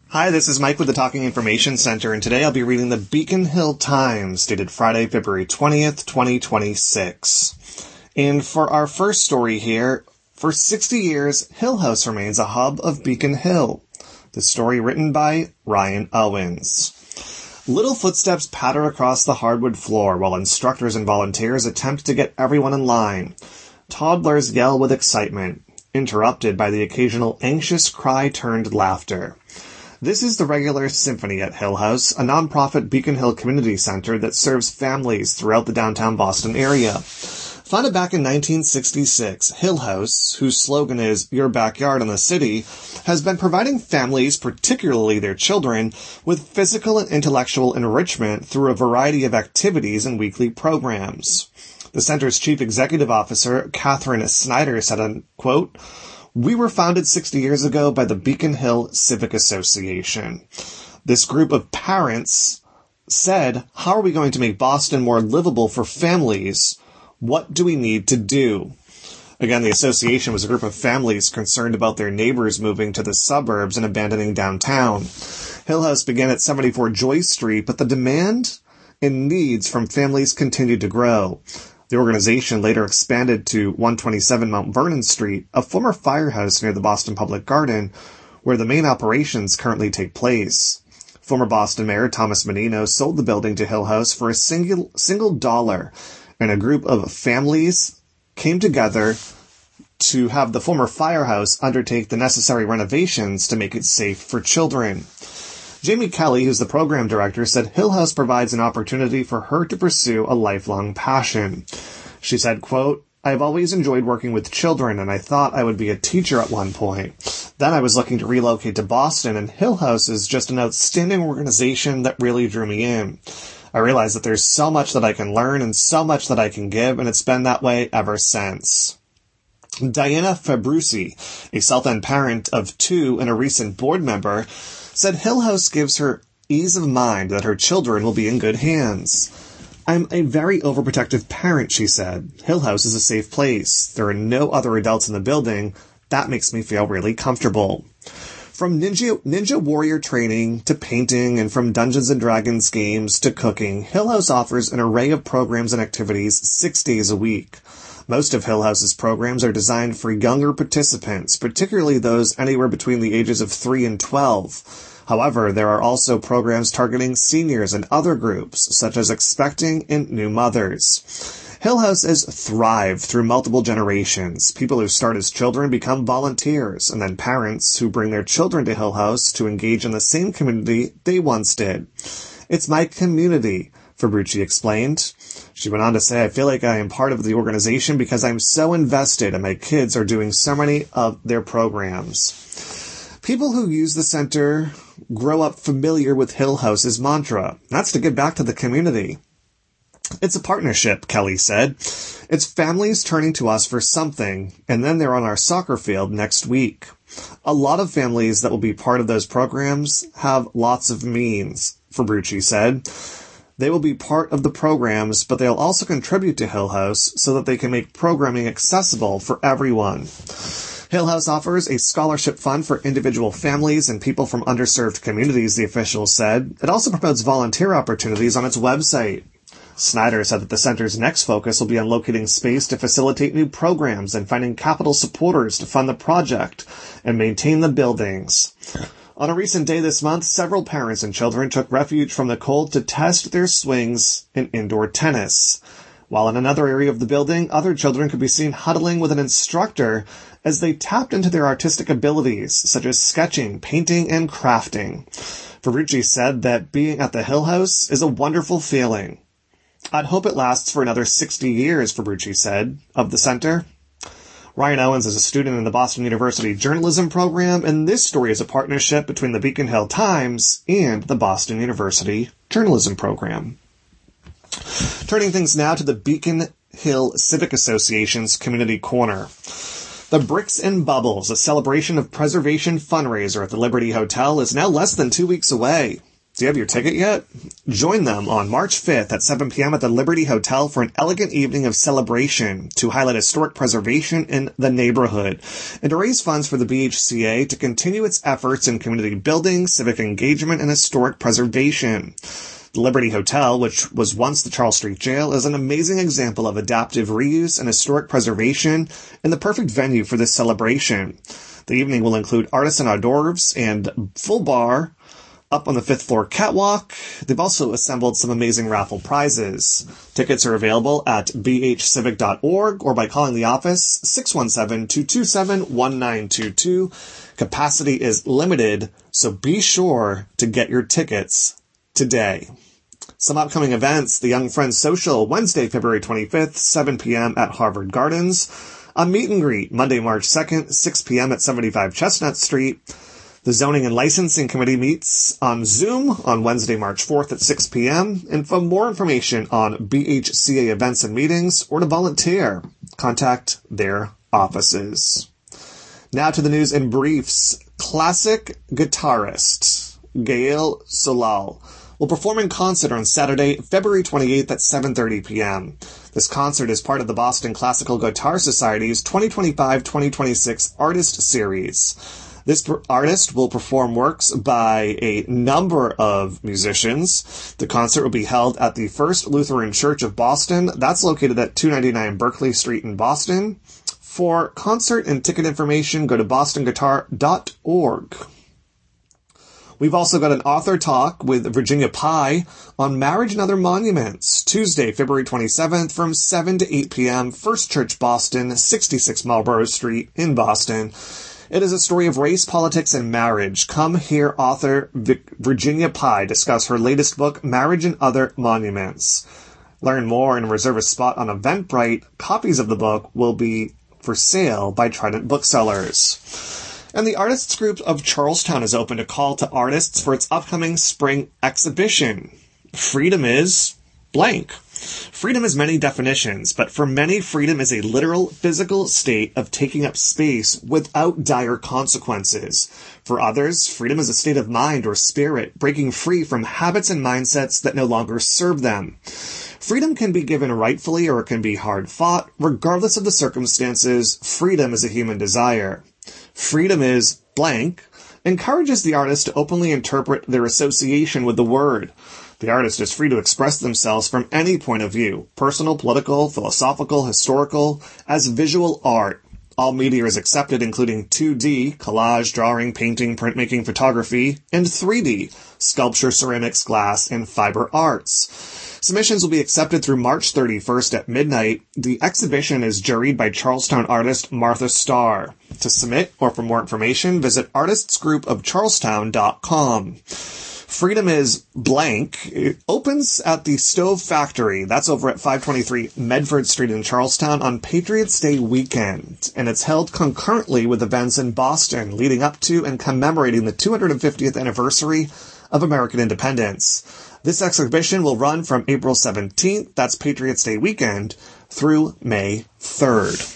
Hi, this is Mike with the Talking Information Center, and today I'll be reading the Beacon Hill Times, dated Friday, February 20th, 2026. And for our first story here, for 60 years, Hill House remains a hub of Beacon Hill. The story written by Ryan Owens. Little footsteps patter across the hardwood floor while instructors and volunteers attempt to get everyone in line. Toddlers yell with excitement, interrupted by the occasional anxious cry-turned laughter. This is the regular symphony at Hill House, a nonprofit Beacon Hill community center that serves families throughout the downtown Boston area. Founded back in 1966, Hill House, whose slogan is "Your Backyard in the City," has been providing families, particularly their children, with physical and intellectual enrichment through a variety of activities and weekly programs. The center's chief executive officer, Catherine Snyder, said, quote, "We were founded 60 years ago by the Beacon Hill Civic Association. This group of parents said, how are we going to make Boston more livable for families? What do we need to do?" Again, the association was a group of families concerned about their neighbors moving to the suburbs and abandoning downtown. Hill House began at 74 Joyce Street, but the demand and needs from families continued to grow. The organization later expanded to 127 Mount Vernon Street, a former firehouse near the Boston Public Garden, where the main operations currently take place. Former Boston Mayor Thomas Menino sold the building to Hill House for a single dollar, and a group of families came together to have the former firehouse undertake the necessary renovations to make it safe for children. Jamie Kelly, who's the program director, said Hill House provides an opportunity for her to pursue a lifelong passion. She said, quote, "I've always enjoyed working with children, and I thought I would be a teacher at one point. Then I was looking to relocate to Boston, and Hill House is just an outstanding organization that really drew me in. I realized that there's so much that I can learn and so much that I can give, and it's been that way ever since." Diana Fabrici, a South End parent of two and a recent board member, said Hill House gives her ease of mind that her children will be in good hands. "I'm a very overprotective parent," she said. "Hill House is a safe place. There are no other adults in the building. That makes me feel really comfortable." From ninja warrior training to painting, and from Dungeons & Dragons games to cooking, Hill House offers an array of programs and activities 6 days a week. Most of Hill House's programs are designed for younger participants, particularly those anywhere between the ages of 3 and 12. However, there are also programs targeting seniors and other groups, such as expecting and new mothers. Hill House has thrived through multiple generations. People who start as children become volunteers, and then parents who bring their children to Hill House to engage in the same community they once did. "It's my community," Fabrici explained. She went on to say, "I feel like I am part of the organization because I'm so invested and my kids are doing so many of their programs." People who use the center grow up familiar with Hill House's mantra. That's to give back to the community. "It's a partnership," Kelly said. "It's families turning to us for something, and then they're on our soccer field next week. A lot of families that will be part of those programs have lots of means," Fabrici said. "They will be part of the programs, but they'll also contribute to Hill House so that they can make programming accessible for everyone." Hill House offers a scholarship fund for individual families and people from underserved communities, the officials said. It also promotes volunteer opportunities on its website. Snyder said that the center's next focus will be on locating space to facilitate new programs and finding capital supporters to fund the project and maintain the buildings. On a recent day this month, several parents and children took refuge from the cold to test their swings in indoor tennis. While in another area of the building, other children could be seen huddling with an instructor as they tapped into their artistic abilities, such as sketching, painting, and crafting. Fabrici said that being at the Hill House is a wonderful feeling. "I'd hope it lasts for another 60 years, Fabrici said, of the center. Ryan Owens is a student in the Boston University journalism program, and this story is a partnership between the Beacon Hill Times and the Boston University journalism program. Turning things now to the Beacon Hill Civic Association's Community Corner. The Bricks and Bubbles, a celebration of preservation fundraiser at the Liberty Hotel, is now less than 2 weeks away. Do you have your ticket yet? Join them on March 5th at 7 p.m. at the Liberty Hotel for an elegant evening of celebration to highlight historic preservation in the neighborhood and to raise funds for the BHCA to continue its efforts in community building, civic engagement, and historic preservation. The Liberty Hotel, which was once the Charles Street Jail, is an amazing example of adaptive reuse and historic preservation and the perfect venue for this celebration. The evening will include artisan hors d'oeuvres and full bar up on the 5th floor catwalk. They've also assembled some amazing raffle prizes. Tickets are available at bhcivic.org or by calling the office 617-227-1922. Capacity is limited, so be sure to get your tickets today. Some upcoming events: the Young Friends Social, Wednesday, February 25th, 7 p.m. at Harvard Gardens. A meet and greet, Monday, March 2nd, 6 p.m. at 75 Chestnut Street. The Zoning and Licensing Committee meets on Zoom on Wednesday, March 4th at 6 p.m. And for more information on BHCA events and meetings or to volunteer, contact their offices. Now to the news in briefs. Classic guitarist Gael Solal will perform in concert on Saturday, February 28th at 7:30 p.m. This concert is part of the Boston Classical Guitar Society's 2025-2026 Artist Series. This artist will perform works by a number of musicians. The concert will be held at the First Lutheran Church of Boston. That's located at 299 Berkeley Street in Boston. For concert and ticket information, go to bostonguitar.org. We've also got an author talk with Virginia Pye on marriage and other monuments, Tuesday, February 27th from 7 to 8 p.m., First Church Boston, 66 Marlborough Street in Boston. It is a story of race, politics, and marriage. Come hear author Virginia Pye discuss her latest book, Marriage and Other Monuments. Learn more and reserve a spot on Eventbrite. Copies of the book will be for sale by Trident Booksellers. And the Artists Group of Charlestown has opened a call to artists for its upcoming spring exhibition. Freedom is blank. Freedom has many definitions, but for many, freedom is a literal physical state of taking up space without dire consequences. For others, freedom is a state of mind or spirit, breaking free from habits and mindsets that no longer serve them. Freedom can be given rightfully or it can be hard-fought. Regardless of the circumstances, freedom is a human desire. Freedom is blank encourages the artist to openly interpret their association with the word. The artist is free to express themselves from any point of view, personal, political, philosophical, historical, as visual art. All media is accepted, including 2D, collage, drawing, painting, printmaking, photography, and 3D, sculpture, ceramics, glass, and fiber arts. Submissions will be accepted through March 31st at midnight. The exhibition is juried by Charlestown artist Martha Starr. To submit or for more information, visit artistsgroupofcharlestown.com. Freedom is blank. It opens at the Stove Factory. That's over at 523 Medford Street in Charlestown on Patriots Day weekend. And it's held concurrently with events in Boston leading up to and commemorating the 250th anniversary of American independence. This exhibition will run from April 17th, that's Patriots Day weekend, through May 3rd.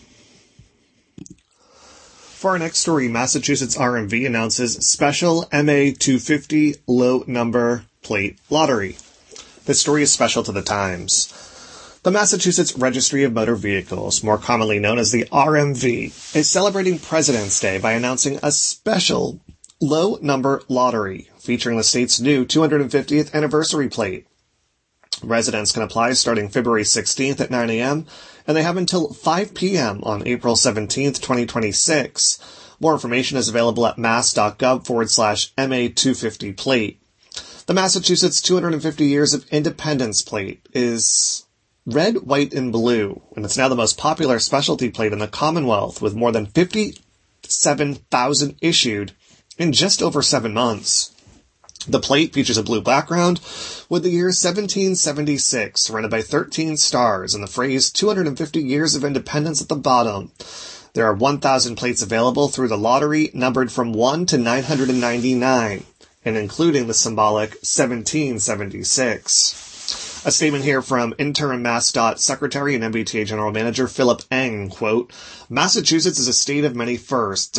For our next story, Massachusetts RMV announces special MA250 low number plate lottery. This story is special to the times. The Massachusetts Registry of Motor Vehicles, more commonly known as the RMV, is celebrating President's Day by announcing a special low number lottery featuring the state's new 250th anniversary plate. Residents can apply starting February 16th at 9 a.m., and they have until 5 p.m. on April 17th, 2026. More information is available at mass.gov/MA250 plate. The Massachusetts 250 Years of Independence plate is red, white, and blue, and it's now the most popular specialty plate in the Commonwealth, with more than 57,000 issued in just over 7 months. The plate features a blue background with the year 1776 surrounded by 13 stars and the phrase 250 Years of Independence at the bottom. There are 1,000 plates available through the lottery, numbered from 1 to 999, and including the symbolic 1776. A statement here from Interim MassDOT Secretary and MBTA General Manager Philip Eng, quote, Massachusetts is a state of many firsts, and it's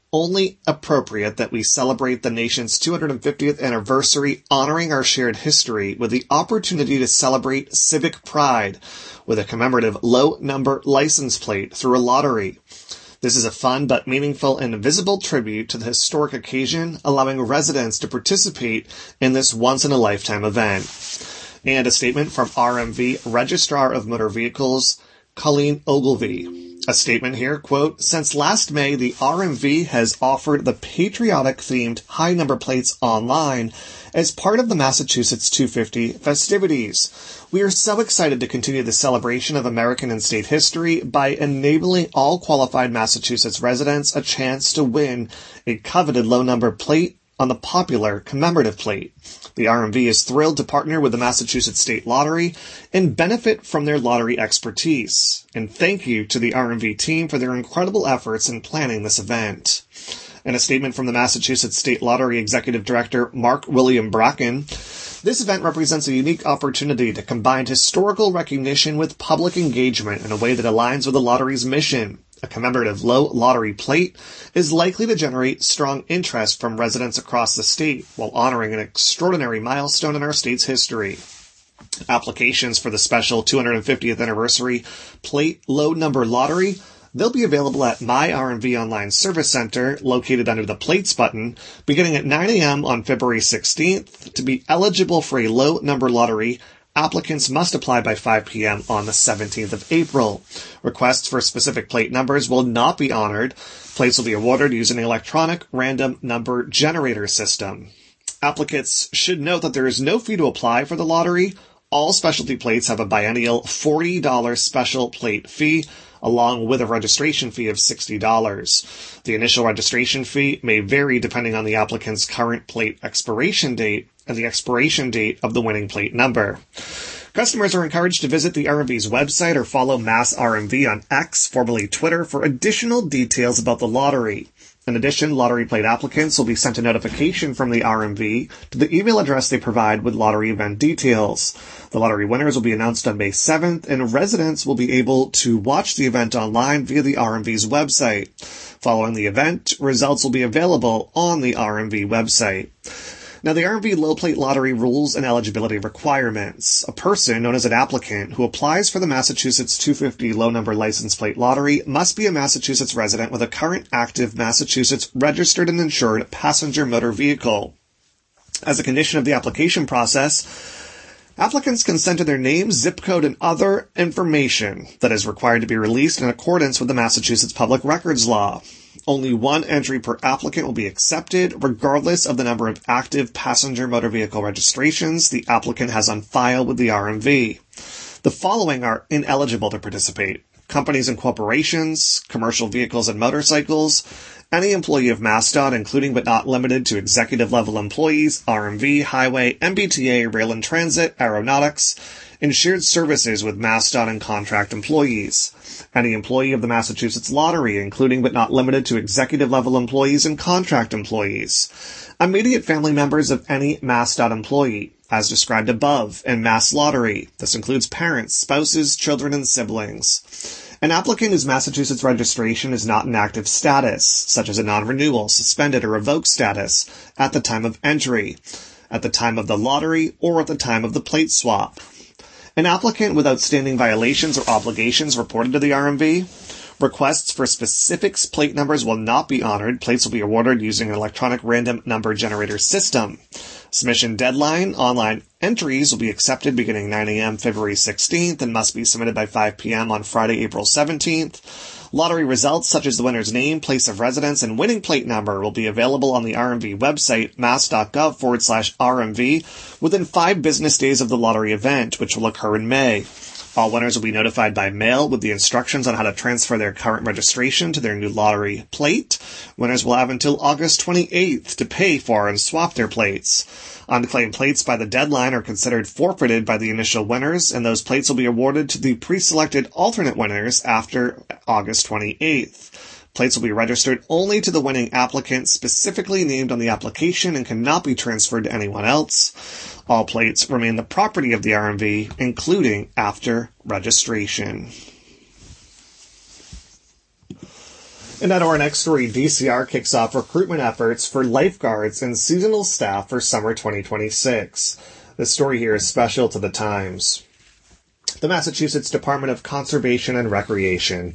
only appropriate that we celebrate the nation's 250th anniversary, honoring our shared history with the opportunity to celebrate civic pride with a commemorative low-number license plate through a lottery. This is a fun but meaningful and visible tribute to the historic occasion, allowing residents to participate in this once-in-a-lifetime event. And a statement from RMV Registrar of Motor Vehicles, Colleen Ogilvie. A statement here, quote, "Since last May, the RMV has offered the patriotic-themed high number plates online as part of the Massachusetts 250 festivities. We are so excited to continue the celebration of American and state history by enabling all qualified Massachusetts residents a chance to win a coveted low-number plate on the popular commemorative plate. The RMV is thrilled to partner with the Massachusetts State Lottery and benefit from their lottery expertise. And thank you to the RMV team for their incredible efforts in planning this event." In a statement from the Massachusetts State Lottery Executive Director Mark William Bracken, "This event represents a unique opportunity to combine historical recognition with public engagement in a way that aligns with the lottery's mission. A commemorative low lottery plate is likely to generate strong interest from residents across the state while honoring an extraordinary milestone in our state's history. Applications for the special 250th anniversary plate low number lottery, they'll be available at My RMV Online Service Center, located under the Plates button, beginning at 9 a.m. on February 16th. To be eligible for a low number lottery, applicants must apply by 5 p.m. on the 17th of April. Requests for specific plate numbers will not be honored. Plates will be awarded using an electronic random number generator system. Applicants should note that there is no fee to apply for the lottery. All specialty plates have a biennial $40 special plate fee, along with a registration fee of $60. The initial registration fee may vary depending on the applicant's current plate expiration date and the expiration date of the winning plate number. Customers are encouraged to visit the RMV's website or follow Mass RMV on X, formerly Twitter, for additional details about the lottery. In addition, lottery plate applicants will be sent a notification from the RMV to the email address they provide with lottery event details. The lottery winners will be announced on May 7th, and residents will be able to watch the event online via the RMV's website. Following the event, results will be available on the RMV website. Now, the RMV low plate lottery rules and eligibility requirements. A person known as an applicant who applies for the Massachusetts 250 low number license plate lottery must be a Massachusetts resident with a current active Massachusetts registered and insured passenger motor vehicle. As a condition of the application process, applicants consent to their name, zip code, and other information that is required to be released in accordance with the Massachusetts Public Records Law. Only one entry per applicant will be accepted, regardless of the number of active passenger motor vehicle registrations the applicant has on file with the RMV. The following are ineligible to participate: companies and corporations, commercial vehicles and motorcycles, any employee of MassDOT, including but not limited to executive-level employees, RMV, Highway, MBTA, Rail and Transit, Aeronautics, insured services with MassDOT and contract employees, any employee of the Massachusetts Lottery, including but not limited to executive-level employees and contract employees, immediate family members of any MassDOT employee, as described above, and Mass Lottery. This includes parents, spouses, children, and siblings. An applicant whose Massachusetts registration is not in active status, such as a non-renewal, suspended, or revoked status, at the time of entry, at the time of the lottery, or at the time of the plate swap. An applicant with outstanding violations or obligations reported to the RMV. Requests for specific plate numbers will not be honored. Plates will be awarded using an electronic random number generator system. Submission deadline: online entries will be accepted beginning 9 a.m. February 16th and must be submitted by 5 p.m. on Friday, April 17th. Lottery results, such as the winner's name, place of residence, and winning plate number, will be available on the RMV website, mass.gov/RMV, within 5 business days of the lottery event, which will occur in May. All winners will be notified by mail with the instructions on how to transfer their current registration to their new lottery plate. Winners will have until August 28th to pay for and swap their plates. Unclaimed plates by the deadline are considered forfeited by the initial winners, and those plates will be awarded to the pre-selected alternate winners after August 28th. Plates will be registered only to the winning applicant specifically named on the application and cannot be transferred to anyone else. All plates remain the property of the RMV, including after registration. And at our next story, DCR kicks off recruitment efforts for lifeguards and seasonal staff for summer 2026. This story here is special to the Times. The Massachusetts Department of Conservation and Recreation,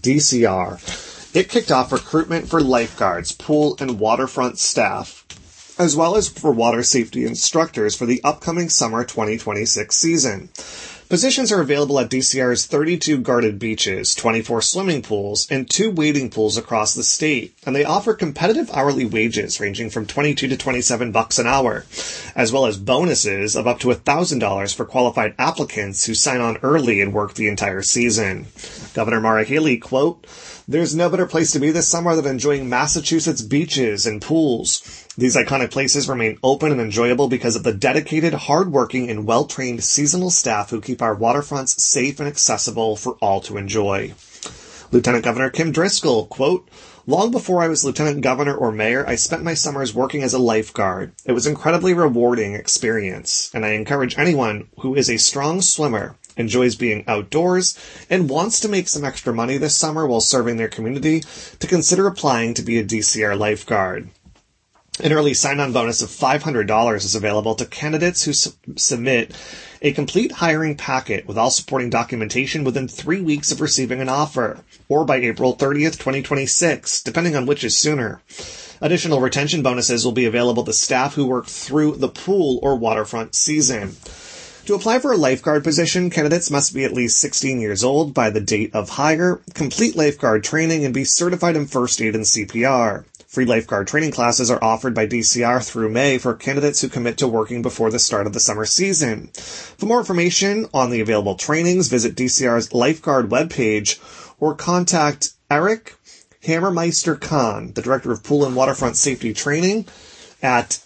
DCR, it kicked off recruitment for lifeguards, pool and waterfront staff, as well as for water safety instructors for the upcoming summer 2026 season. Positions are available at DCR's 32 guarded beaches, 24 swimming pools, and 2 wading pools across the state, and they offer competitive hourly wages ranging from $22 to $27 an hour, as well as bonuses of up to $1,000 for qualified applicants who sign on early and work the entire season. Governor Maura Healey, quote, "There's no better place to be this summer than enjoying Massachusetts beaches and pools. These iconic places remain open and enjoyable because of the dedicated, hardworking, and well-trained seasonal staff who keep our waterfronts safe and accessible for all to enjoy." Lieutenant Governor Kim Driscoll, quote, "Long before I was lieutenant governor or mayor, I spent my summers working as a lifeguard. It was an incredibly rewarding experience, and I encourage anyone who is a strong swimmer, enjoys being outdoors, and wants to make some extra money this summer while serving their community to consider applying to be a DCR lifeguard. An early sign-on bonus of $500 is available to candidates who submit a complete hiring packet with all supporting documentation within 3 weeks of receiving an offer, or by April 30th, 2026, depending on which is sooner. Additional retention bonuses will be available to staff who work through the pool or waterfront season. To apply for a lifeguard position, candidates must be at least 16 years old by the date of hire, complete lifeguard training, and be certified in first aid and CPR. Free lifeguard training classes are offered by DCR through May for candidates who commit to working before the start of the summer season. For more information on the available trainings, visit DCR's lifeguard webpage or contact Eric Hammermeister Kahn, the Director of Pool and Waterfront Safety Training, at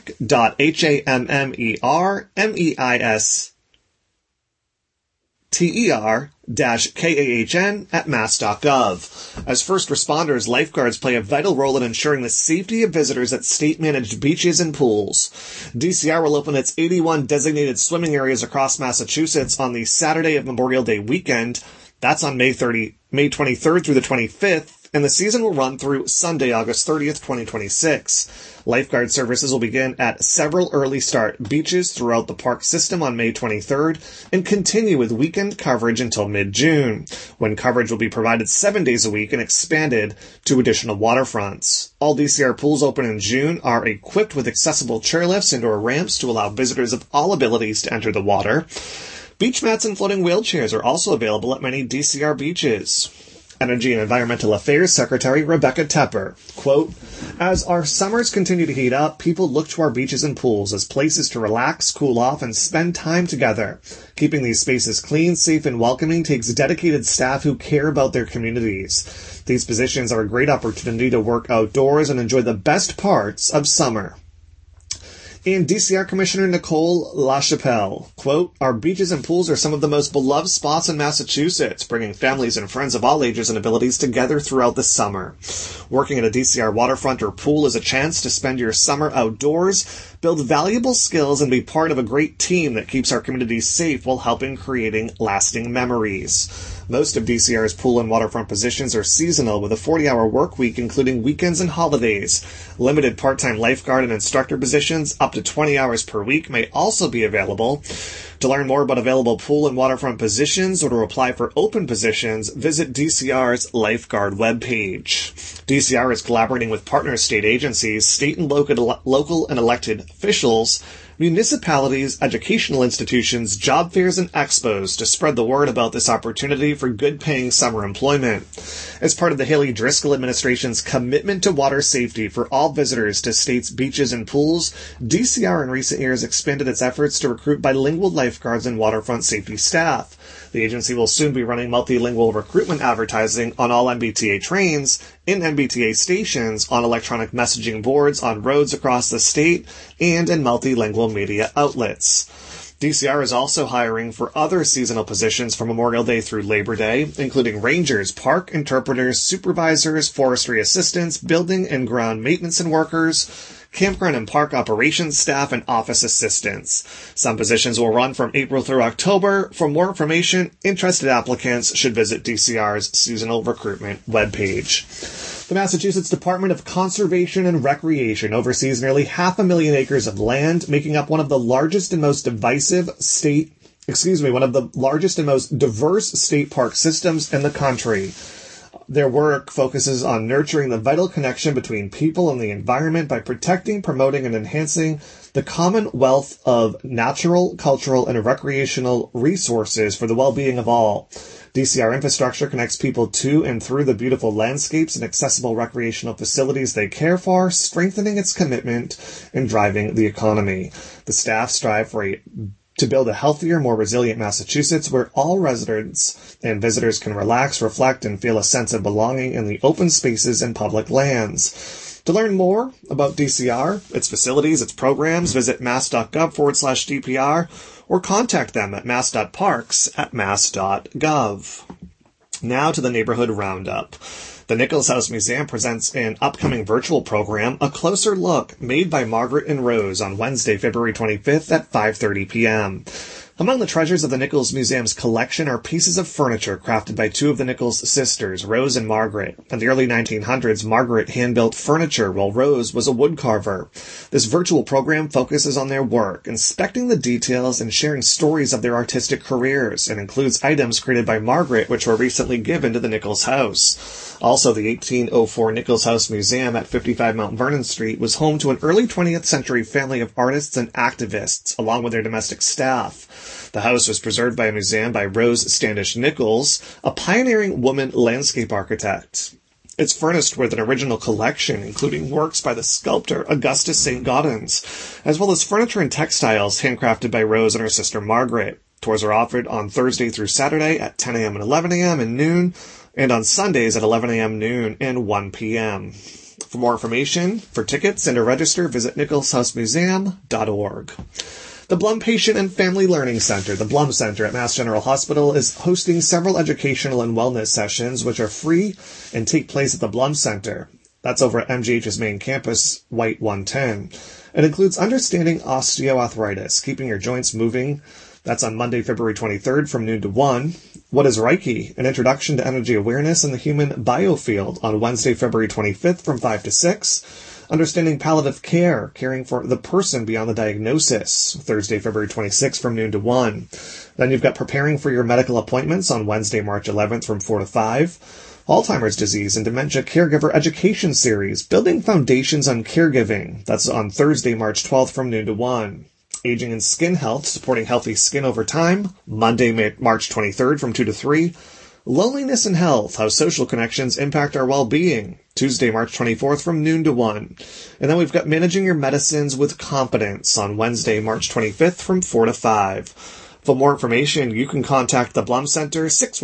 eric.hammermeister-kahn As first responders, lifeguards play a vital role in ensuring the safety of visitors at state-managed beaches and pools. DCR will open its 81 designated swimming areas across Massachusetts on the Saturday of Memorial Day weekend. That's on May 23rd through the 25th. And the season will run through Sunday, August 30th, 2026. Lifeguard services will begin at several early start beaches throughout the park system on May 23rd and continue with weekend coverage until mid-June, when coverage will be provided 7 days a week and expanded to additional waterfronts. All DCR pools open in June are equipped with accessible chairlifts and/or ramps to allow visitors of all abilities to enter the water. Beach mats and floating wheelchairs are also available at many DCR beaches. Energy and Environmental Affairs Secretary Rebecca Tepper, quote, "As our summers continue to heat up, people look to our beaches and pools as places to relax, cool off, and spend time together. Keeping these spaces clean, safe, and welcoming takes dedicated staff who care about their communities. These positions are a great opportunity to work outdoors and enjoy the best parts of summer." And DCR Commissioner Nicole LaChapelle, quote, "Our beaches and pools are some of the most beloved spots in Massachusetts, bringing families and friends of all ages and abilities together throughout the summer. Working at a DCR waterfront or pool is a chance to spend your summer outdoors, build valuable skills, and be part of a great team that keeps our communities safe while helping creating lasting memories." Most of DCR's pool and waterfront positions are seasonal with a 40-hour work week, including weekends and holidays. Limited part-time lifeguard and instructor positions up to 20 hours per week may also be available. To learn more about available pool and waterfront positions or to apply for open positions, visit DCR's lifeguard webpage. DCR is collaborating with partner state agencies, state and local and elected officials, municipalities, educational institutions, job fairs, and expos to spread the word about this opportunity for good-paying summer employment. As part of the Haley Driscoll administration's commitment to water safety for all visitors to state's beaches and pools, DCR in recent years expanded its efforts to recruit bilingual lifeguards and waterfront safety staff. The agency will soon be running multilingual recruitment advertising on all MBTA trains, in MBTA stations, on electronic messaging boards, on roads across the state, and in multilingual media outlets. DCR is also hiring for other seasonal positions from Memorial Day through Labor Day, including rangers, park interpreters, supervisors, forestry assistants, building and ground maintenance and workers, campground and park operations staff, and office assistants. Some positions will run from April through October. For more information, interested applicants should visit DCR's seasonal recruitment webpage. The Massachusetts Department of Conservation and Recreation oversees nearly 500,000 acres of land, making up one of the largest and most diverse state park systems in the country. Their work focuses on nurturing the vital connection between people and the environment by protecting, promoting, and enhancing the commonwealth of natural, cultural, and recreational resources for the well-being of all. DCR infrastructure connects people to and through the beautiful landscapes and accessible recreational facilities they care for, strengthening its commitment and driving the economy. The staff strive to build a healthier, more resilient Massachusetts where all residents and visitors can relax, reflect, and feel a sense of belonging in the open spaces and public lands. To learn more about DCR, its facilities, its programs, visit mass.gov/DPR or contact them at mass.parks@mass.gov. Now to the Neighborhood Roundup. The Nichols House Museum presents an upcoming virtual program, A Closer Look, made by Margaret and Rose on Wednesday, February 25th at 5:30 p.m. Among the treasures of the Nichols Museum's collection are pieces of furniture crafted by two of the Nichols sisters, Rose and Margaret. In the early 1900s, Margaret hand-built furniture while Rose was a woodcarver. This virtual program focuses on their work, inspecting the details and sharing stories of their artistic careers, and includes items created by Margaret which were recently given to the Nichols House. Also, the 1804 Nichols House Museum at 55 Mount Vernon Street was home to an early 20th century family of artists and activists, along with their domestic staff. The house was preserved by a museum by Rose Standish Nichols, a pioneering woman landscape architect. It's furnished with an original collection, including works by the sculptor Augustus St. Gaudens, as well as furniture and textiles handcrafted by Rose and her sister Margaret. Tours are offered on Thursday through Saturday at 10 a.m. and 11 a.m. and noon, and on Sundays at 11 a.m., noon, and 1 p.m. For more information, for tickets, and to register, visit nicholshousemuseum.org. The Blum Patient and Family Learning Center, the Blum Center at Mass General Hospital, is hosting several educational and wellness sessions, which are free and take place at the Blum Center. That's over at MGH's main campus, White 110. It includes understanding osteoarthritis, keeping your joints moving. That's on Monday, February 23rd from noon to 1. What is Reiki? An introduction to energy awareness in the human biofield on Wednesday, February 25th from 5 to 6. Understanding palliative care, caring for the person beyond the diagnosis, Thursday, February 26th from noon to 1. Then you've got preparing for your medical appointments on Wednesday, March 11th from 4 to 5. Alzheimer's disease and dementia caregiver education series, building foundations on caregiving. That's on Thursday, March 12th from noon to 1. Aging and skin health, supporting healthy skin over time, Monday, March 23rd from 2 to 3. Loneliness and health, how social connections impact our well-being, Tuesday, March 24th from noon to 1. And then we've got managing your medicines with confidence on Wednesday, March 25th from 4 to 5. For more information, you can contact the Blum Center,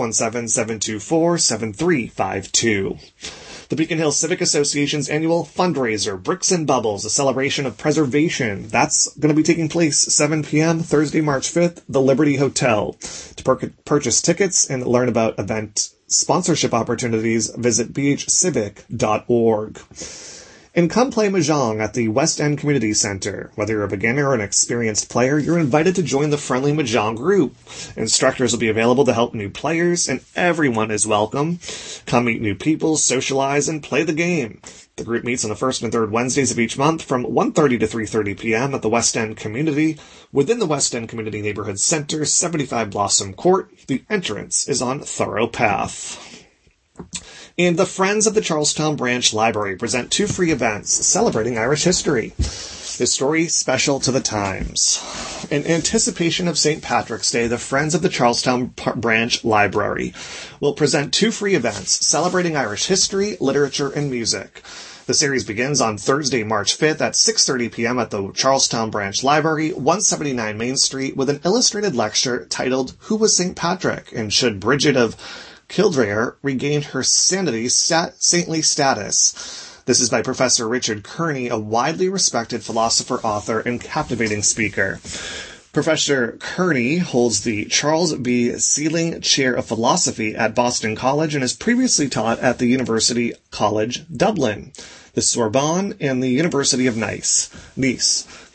617-724-7352. The Beacon Hill Civic Association's annual fundraiser, Bricks and Bubbles, a celebration of preservation. That's going to be taking place 7 p.m. Thursday, March 5th, the Liberty Hotel. To purchase tickets and learn about event sponsorship opportunities, visit bhcivic.org. And come play Mahjong at the West End Community Center. Whether you're a beginner or an experienced player, you're invited to join the friendly Mahjong group. Instructors will be available to help new players, and everyone is welcome. Come meet new people, socialize, and play the game. The group meets on the first and third Wednesdays of each month from 1:30 to 3:30 p.m. at the West End Community, within the West End Community Neighborhood Center, 75 Blossom Court. The entrance is on Thorough Path. And the Friends of the Charlestown Branch Library present 2 free events celebrating Irish history. History special to the times. In anticipation of St. Patrick's Day, the Friends of the Charlestown Branch Library will present 2 free events celebrating Irish history, literature, and music. The series begins on Thursday, March 5th at 6:30 p.m. at the Charlestown Branch Library, 179 Main Street, with an illustrated lecture titled Who Was St. Patrick, and Should Bridget of Kildare regain her saintly status? This is by Professor Richard Kearney, a widely respected philosopher, author, and captivating speaker. Professor Kearney holds the Charles B. Sealing Chair of Philosophy at Boston College and has previously taught at the University College Dublin, the Sorbonne, and the University of Nice.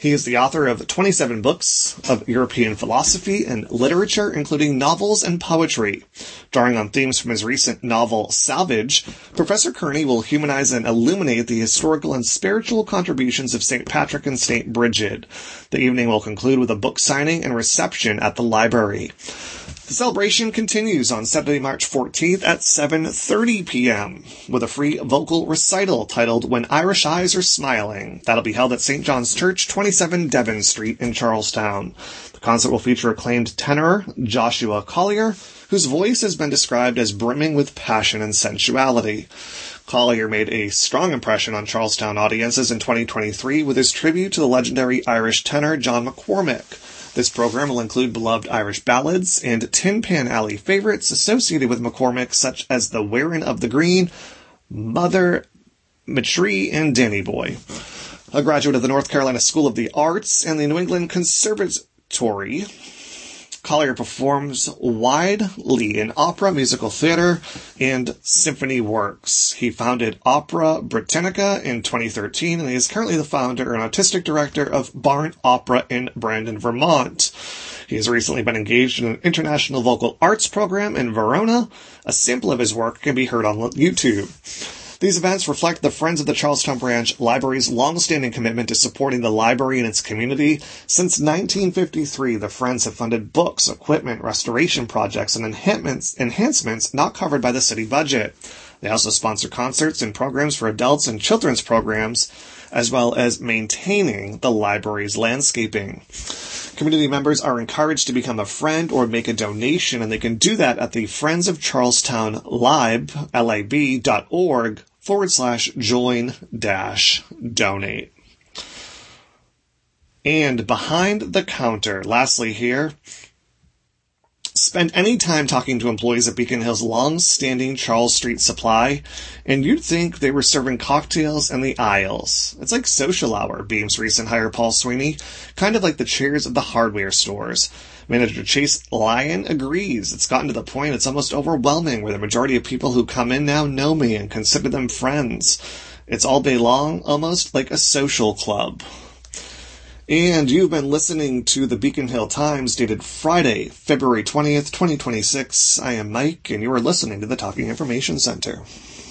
He is the author of 27 books of European philosophy and literature, including novels and poetry. Drawing on themes from his recent novel, Salvage, Professor Kearney will humanize and illuminate the historical and spiritual contributions of St. Patrick and St. Bridget. The evening will conclude with a book signing and reception at the library. The celebration continues on Saturday, March 14th at 7:30 p.m. with a free vocal recital titled When Irish Eyes Are Smiling. That'll be held at St. John's Church, 27 Devon Street in Charlestown. The concert will feature acclaimed tenor Joshua Collier, whose voice has been described as brimming with passion and sensuality. Collier made a strong impression on Charlestown audiences in 2023 with his tribute to the legendary Irish tenor John McCormick. This program will include beloved Irish ballads and Tin Pan Alley favorites associated with McCormick, such as The Wearin' of the Green, Mother Matree, and Danny Boy. A graduate of the North Carolina School of the Arts and the New England Conservatory, Collier performs widely in opera, musical theater, and symphony works. He founded Opera Britannica in 2013, and he is currently the founder and artistic director of Barn Opera in Brandon, Vermont. He has recently been engaged in an international vocal arts program in Verona. A sample of his work can be heard on YouTube. These events reflect the Friends of the Charlestown Branch Library's long-standing commitment to supporting the library and its community. Since 1953, the Friends have funded books, equipment, restoration projects, and enhancements not covered by the city budget. They also sponsor concerts and programs for adults and children's programs, as well as maintaining the library's landscaping. Community members are encouraged to become a friend or make a donation, and they can do that at the Friends of Charlestown lib.org/join-donate. And behind the counter, lastly here, spend any time talking to employees at Beacon Hill's long-standing Charles Street Supply, and you'd think they were serving cocktails in the aisles. It's like social hour, Beam's recent hire Paul Sweeney, kind of like the chairs of the hardware stores. Manager Chase Lyon agrees. It's gotten to the point it's almost overwhelming, where the majority of people who come in now know me and consider them friends. It's all day long, almost like a social club. And you've been listening to the Beacon Hill Times, dated Friday, February 20th, 2026. I am Mike, and you are listening to the Talking Information Center.